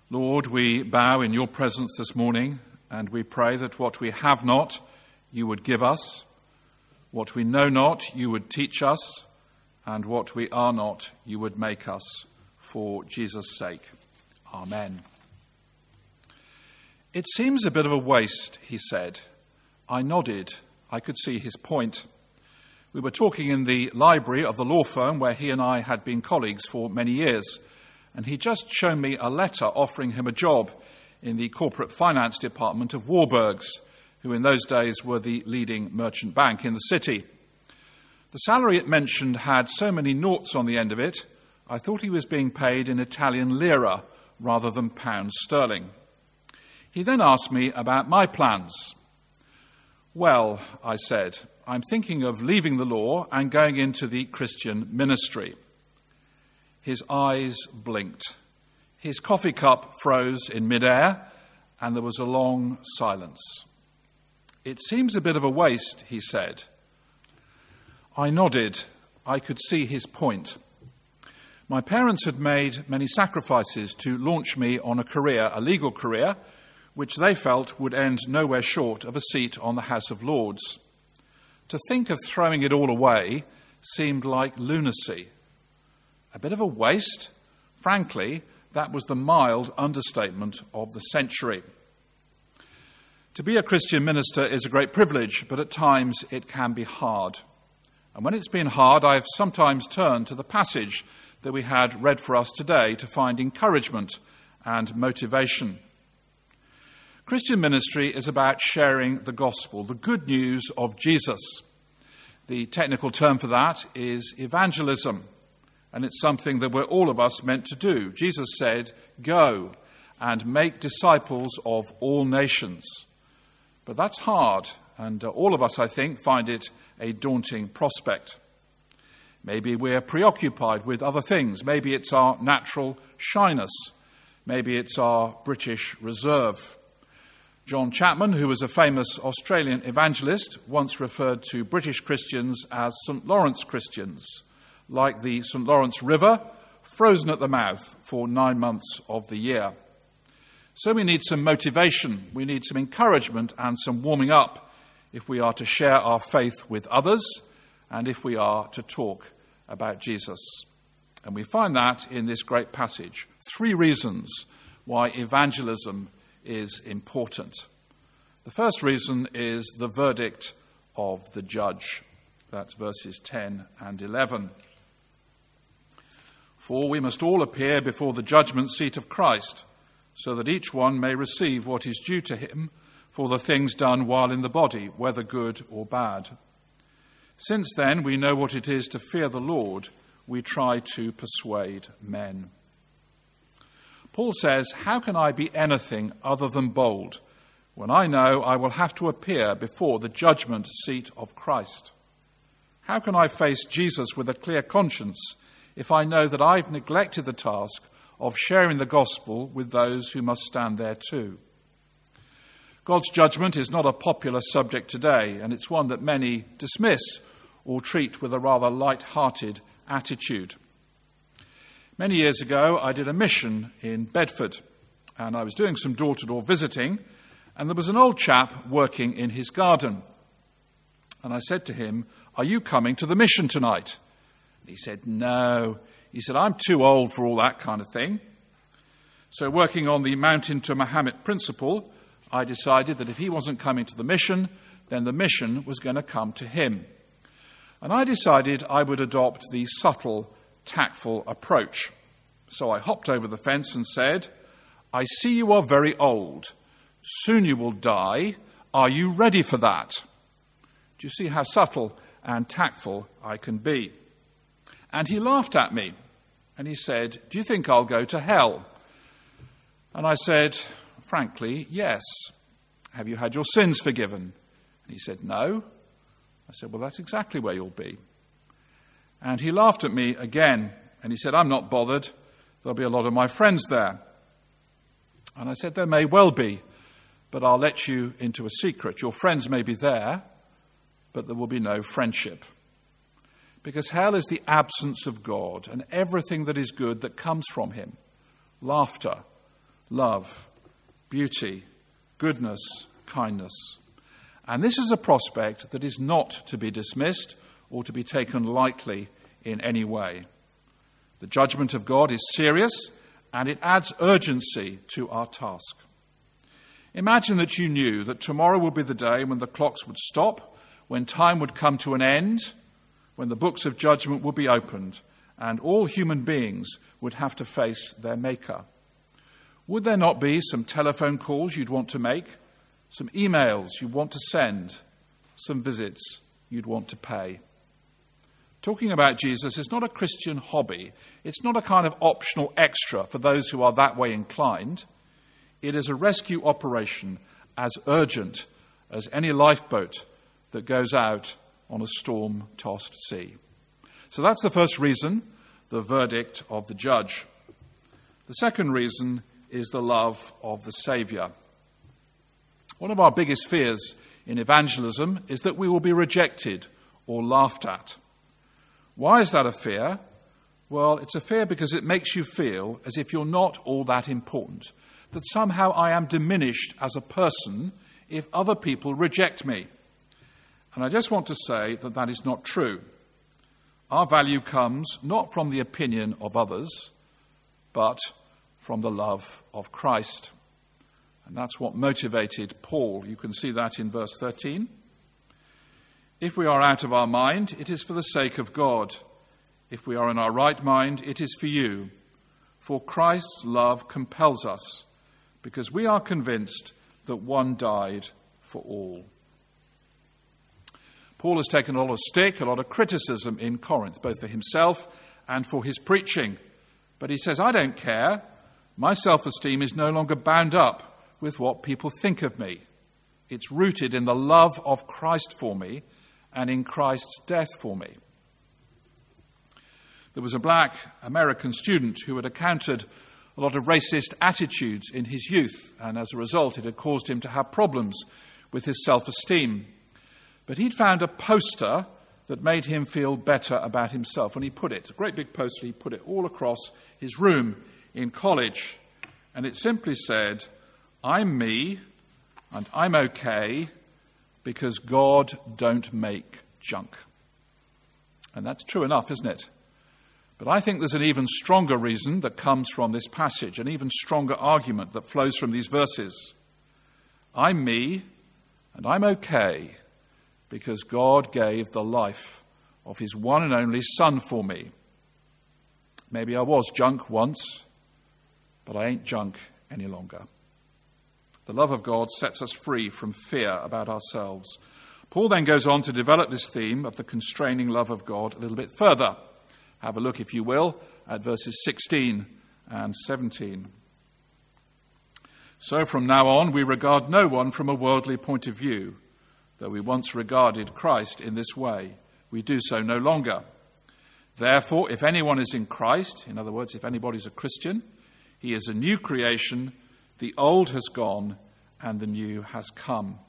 Lord, we bow in your presence this morning, and we pray that what we have not, you would give us, what we know not, you would teach us, and what we are not, you would make us, for Jesus' sake. Amen. It seems a bit of a waste, he said. I nodded. I could see his point. We were talking in the library of the law firm where he and I had been colleagues for many years, and he'd just shown me a letter offering him a job in the corporate finance department of Warburgs, who in those days were the leading merchant bank in the city. The salary it mentioned had so many noughts on the end of it, I thought he was being paid in Italian lira rather than pounds sterling. He then asked me about my plans. Well, I said, I'm thinking of leaving the law and going into the Christian ministry. His eyes blinked. His coffee cup froze in midair, and there was a long silence. It seems a bit of a waste, he said. I nodded. I could see his point. My parents had made many sacrifices to launch me on a legal career, which they felt would end nowhere short of a seat on the House of Lords. To think of throwing it all away seemed like lunacy. A bit of a waste? Frankly, that was the mild understatement of the century. To be a Christian minister is a great privilege, but at times it can be hard. And when it's been hard, I've sometimes turned to the passage that we had read for us today to find encouragement and motivation. Christian ministry is about sharing the gospel, the good news of Jesus. The technical term for that is evangelism, and it's something that we're all of us meant to do. Jesus said, "Go and make disciples of all nations." But that's hard, and all of us, I think, find it a daunting prospect. Maybe we're preoccupied with other things. Maybe it's our natural shyness. Maybe it's our British reserve. John Chapman, who was a famous Australian evangelist, once referred to British Christians as St. Lawrence Christians, like the St. Lawrence River, frozen at the mouth for 9 months of the year. So we need some motivation, we need some encouragement and some warming up if we are to share our faith with others and if we are to talk about Jesus. And we find that in this great passage. 3 reasons why evangelism is important. The first reason is the verdict of the judge. That's verses 10 and 11. For we must all appear before the judgment seat of Christ, so that each one may receive what is due to him for the things done while in the body, whether good or bad. Since then we know what it is to fear the Lord, we try to persuade men. Paul says, how can I be anything other than bold when I know I will have to appear before the judgment seat of Christ? How can I face Jesus with a clear conscience if I know that I've neglected the task of sharing the gospel with those who must stand there too? God's judgment is not a popular subject today, and it's one that many dismiss or treat with a rather light-hearted attitude. Many years ago, I did a mission in Bedford, and I was doing some door-to-door visiting, and there was an old chap working in his garden. And I said to him, "Are you coming to the mission tonight?" And he said, "No." He said, "I'm too old for all that kind of thing." So working on the Mountain to Mahomet principle, I decided that if he wasn't coming to the mission, then the mission was going to come to him. And I decided I would adopt the subtle, tactful approach. So I hopped over the fence and said, "I see you are very old. Soon you will die. Are you ready for that?" Do you see how subtle and tactful I can be? And he laughed at me, and he said, "Do you think I'll go to hell?" And I said, "Frankly, yes." "Have you had your sins forgiven?" And he said, "No." I said, "Well, that's exactly where you'll be." And he laughed at me again, and he said, "I'm not bothered. There'll be a lot of my friends there." And I said, "There may well be, but I'll let you into a secret. Your friends may be there, but there will be no friendship. Because hell is the absence of God and everything that is good that comes from him. Laughter, love, beauty, goodness, kindness. And this is a prospect that is not to be dismissed or to be taken lightly in any way. The judgment of God is serious, and it adds urgency to our task. Imagine that you knew that tomorrow would be the day when the clocks would stop, when time would come to an end, when the books of judgment would be opened, and all human beings would have to face their Maker. Would there not be some telephone calls you'd want to make, some emails you'd want to send, some visits you'd want to pay? Talking about Jesus is not a Christian hobby. It's not a kind of optional extra for those who are that way inclined. It is a rescue operation as urgent as any lifeboat that goes out on a storm-tossed sea. So that's the first reason, the verdict of the judge. The second reason is the love of the Saviour. One of our biggest fears in evangelism is that we will be rejected or laughed at. Why is that a fear? Well, it's a fear because it makes you feel as if you're not all that important, that somehow I am diminished as a person if other people reject me. And I just want to say that that is not true. Our value comes not from the opinion of others, but from the love of Christ. And that's what motivated Paul. You can see that in verse 13. If we are out of our mind, it is for the sake of God. If we are in our right mind, it is for you. For Christ's love compels us, because we are convinced that one died for all. Paul has taken a lot of stick, a lot of criticism in Corinth, both for himself and for his preaching. But he says, I don't care. My self-esteem is no longer bound up with what people think of me. It's rooted in the love of Christ for me and in Christ's death for me. There was a black American student who had encountered a lot of racist attitudes in his youth, and as a result it had caused him to have problems with his self-esteem. But he'd found a poster that made him feel better about himself. And he put it, a great big poster, he put it all across his room in college. And it simply said, I'm me and I'm okay because God don't make junk. And that's true enough, isn't it? But I think there's an even stronger reason that comes from this passage, an even stronger argument that flows from these verses. I'm me and I'm okay because God gave the life of his one and only Son for me. Maybe I was junk once, but I ain't junk any longer. The love of God sets us free from fear about ourselves. Paul then goes on to develop this theme of the constraining love of God a little bit further. Have a look, if you will, at verses 16 and 17. So from now on, we regard no one from a worldly point of view. Though we once regarded Christ in this way, we do so no longer. Therefore, if anyone is in Christ, in other words, if anybody's a Christian, he is a new creation. The old has gone and the new has come.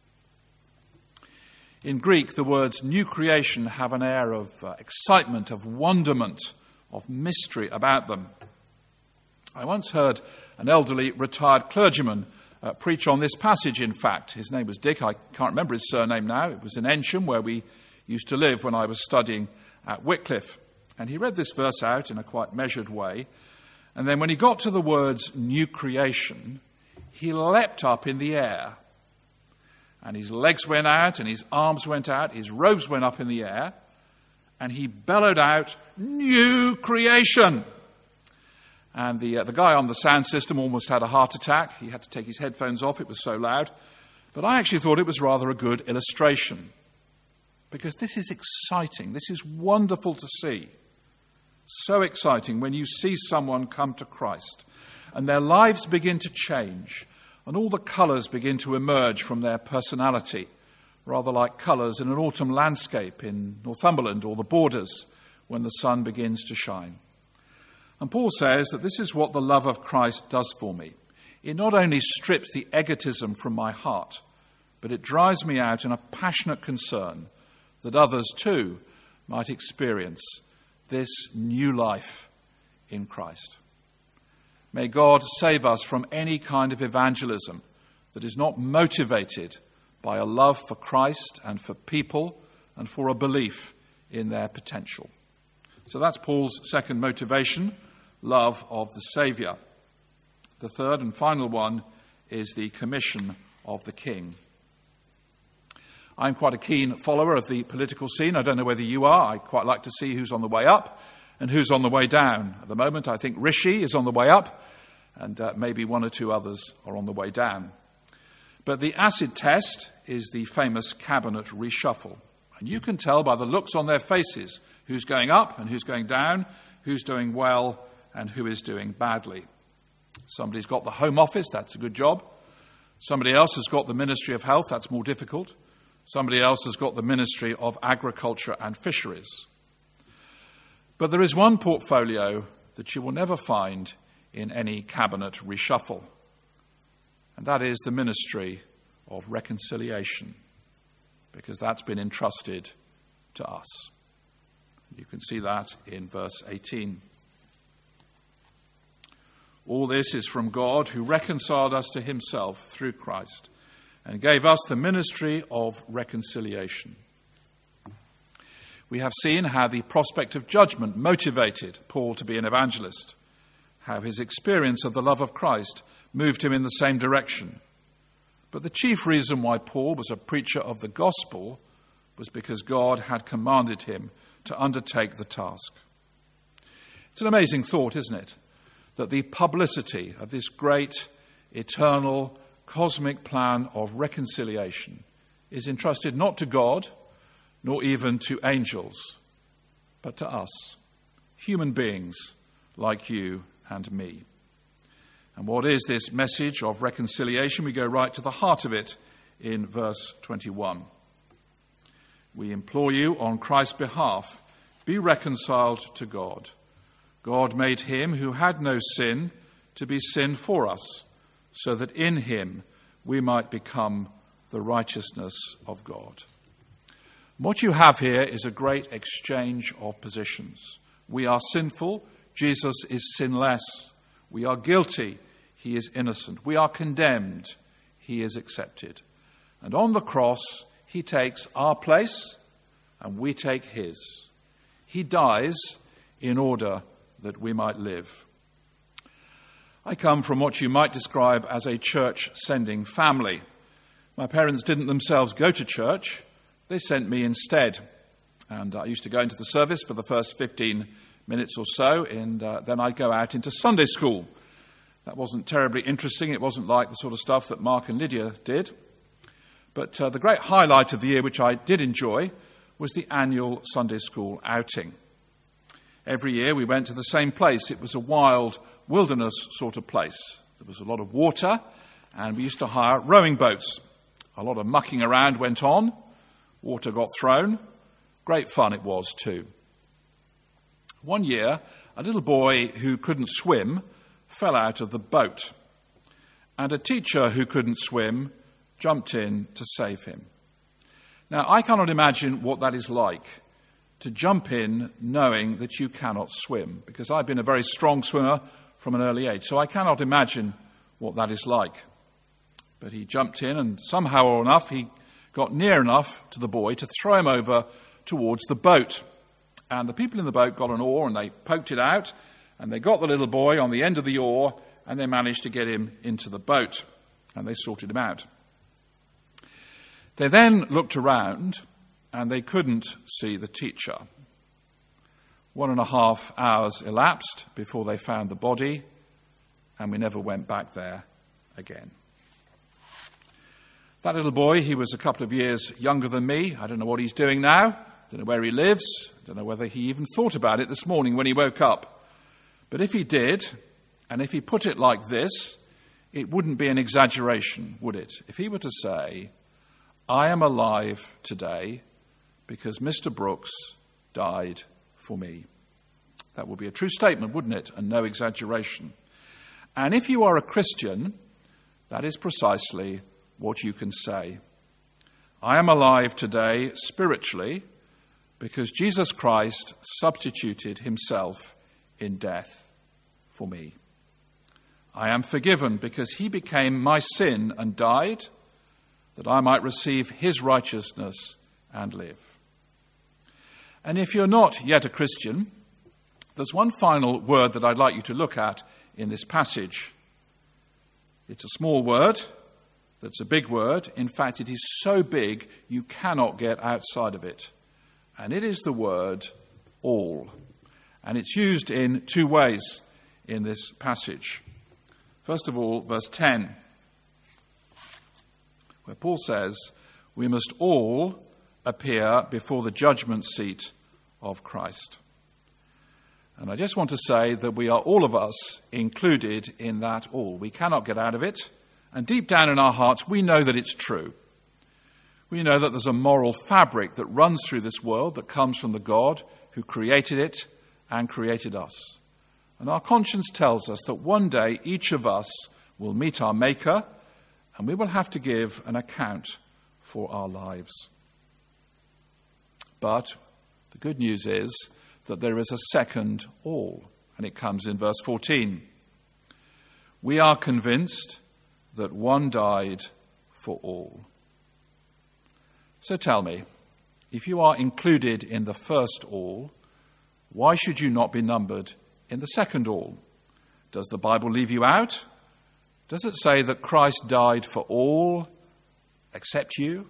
In Greek, the words new creation have an air of excitement, of wonderment, of mystery about them. I once heard an elderly retired clergyman preach on this passage, in fact. His name was Dick. I can't remember his surname now. It was in Ensham, where we used to live when I was studying at Wycliffe. And he read this verse out in a quite measured way. And then when he got to the words new creation, he leapt up in the air. And his legs went out and his arms went out, his robes went up in the air, and he bellowed out, new creation. And the guy on the sound system almost had a heart attack. He had to take his headphones off. It was so loud. But I actually thought it was rather a good illustration. Because this is exciting. This is wonderful to see. So exciting when you see someone come to Christ and their lives begin to change and all the colours begin to emerge from their personality, rather like colours in an autumn landscape in Northumberland or the Borders when the sun begins to shine. And Paul says that this is what the love of Christ does for me. It not only strips the egotism from my heart, but it drives me out in a passionate concern that others too might experience this new life in Christ. May God save us from any kind of evangelism that is not motivated by a love for Christ and for people and for a belief in their potential. So that's Paul's second motivation, love of the Saviour. The third and final one is the commission of the King. I'm quite a keen follower of the political scene. I don't know whether you are. I quite like to see who's on the way up and who's on the way down. At the moment, I think Rishi is on the way up, and maybe one or two others are on the way down. But the acid test is the famous cabinet reshuffle. And you can tell by the looks on their faces who's going up and who's going down, who's doing well and who is doing badly. Somebody's got the Home Office, that's a good job. Somebody else has got the Ministry of Health, that's more difficult. Somebody else has got the Ministry of Agriculture and Fisheries. But there is one portfolio that you will never find in any cabinet reshuffle, and that is the Ministry of Reconciliation, because that's been entrusted to us. You can see that in verse 18. All this is from God, who reconciled us to himself through Christ and gave us the ministry of reconciliation. We have seen how the prospect of judgment motivated Paul to be an evangelist, how his experience of the love of Christ moved him in the same direction. But the chief reason why Paul was a preacher of the gospel was because God had commanded him to undertake the task. It's an amazing thought, isn't it? That the publicity of this great, eternal, cosmic plan of reconciliation is entrusted not to God, nor even to angels, but to us, human beings like you and me. And what is this message of reconciliation? We go right to the heart of it in verse 21. We implore you on Christ's behalf, be reconciled to God. God made him who had no sin to be sin for us, so that in him we might become the righteousness of God. What you have here is a great exchange of positions. We are sinful, Jesus is sinless. We are guilty, he is innocent. We are condemned, he is accepted. And on the cross, he takes our place and we take his. He dies in order that we might live. I come from what you might describe as a church-sending family. My parents didn't themselves go to church. They sent me instead. And I used to go into the service for the first 15 minutes or so, and then I'd go out into Sunday school. That wasn't terribly interesting. It wasn't like the sort of stuff that Mark and Lydia did. But the great highlight of the year, which I did enjoy, was the annual Sunday school outing. Every year we went to the same place. It was a wild wilderness sort of place. There was a lot of water, and we used to hire rowing boats. A lot of mucking around went on. Water got thrown. Great fun it was too. One year, a little boy who couldn't swim fell out of the boat, and a teacher who couldn't swim jumped in to save him. Now, I cannot imagine what that is like, to jump in knowing that you cannot swim, because I've been a very strong swimmer from an early age, so I cannot imagine what that is like. But he jumped in, and somehow or enough, he got near enough to the boy to throw him over towards the boat. And the people in the boat got an oar, and they poked it out, and they got the little boy on the end of the oar, and they managed to get him into the boat, and they sorted him out. They then looked around, and they couldn't see the teacher. 1.5 hours elapsed before they found the body, and we never went back there again. That little boy, he was a couple of years younger than me. I don't know what he's doing now. Don't know where he lives. Don't know whether he even thought about it this morning when he woke up. But if he did, and if he put it like this, it wouldn't be an exaggeration, would it? If he were to say, I am alive today because Mr. Brooks died for me. That would be a true statement, wouldn't it? And no exaggeration. And if you are a Christian, that is precisely what you can say. I am alive today spiritually because Jesus Christ substituted himself in death for me. I am forgiven because he became my sin and died, that I might receive his righteousness and live. And if you're not yet a Christian, there's one final word that I'd like you to look at in this passage. It's a small word, that's a big word. In fact, it is so big you cannot get outside of it. And it is the word all. And it's used in two ways in this passage. First of all, verse 10, where Paul says, we must all appear before the judgment seat of Christ. And I just want to say that we are, all of us, included in that all. We cannot get out of it. And deep down in our hearts, we know that it's true. We know that there's a moral fabric that runs through this world that comes from the God who created it and created us. And our conscience tells us that one day each of us will meet our Maker and we will have to give an account for our lives. But the good news is that there is a second all, and it comes in verse 14. We are convinced that one died for all. So tell me, if you are included in the first all, why should you not be numbered in the second all? Does the Bible leave you out? Does it say that Christ died for all except you?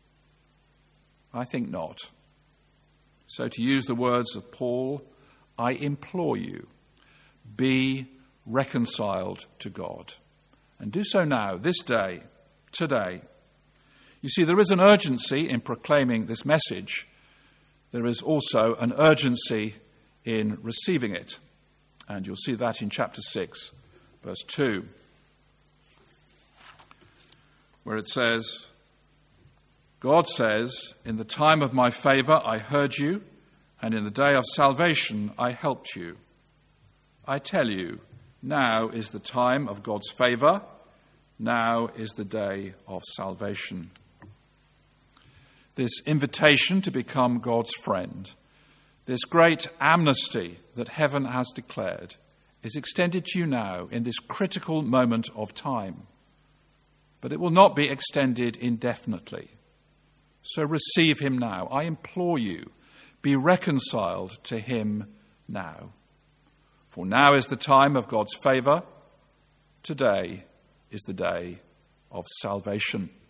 I think not. So to use the words of Paul, I implore you, be reconciled to God. And do so now, this day, today. You see, there is an urgency in proclaiming this message. There is also an urgency in receiving it. And you'll see that in chapter 6, verse 2, where it says, God says, in the time of my favor I heard you, and in the day of salvation I helped you. I tell you, now is the time of God's favor. Now is the day of salvation. This invitation to become God's friend, this great amnesty that heaven has declared, is extended to you now in this critical moment of time. But it will not be extended indefinitely. So receive him now. I implore you, be reconciled to him now. For now is the time of God's favor. Today is the day of salvation.